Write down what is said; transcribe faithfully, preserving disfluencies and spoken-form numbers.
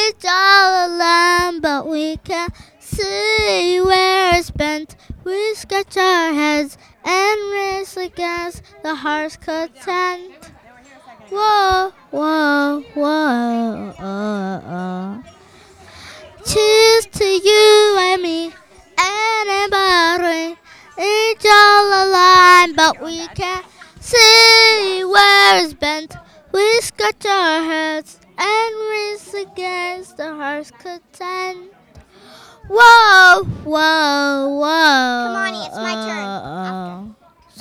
It's all alone, but we can see where it's bent. We scratch our heads and race against the heart's content. Whoa, whoa, whoa, oh, oh. Cheers to you and me, anybody. It's all a line, but we can't see where it's bent. We scratch our heads and race against the heart's content. Whoa, whoa, whoa. Come on, it's my turn. Oh, oh.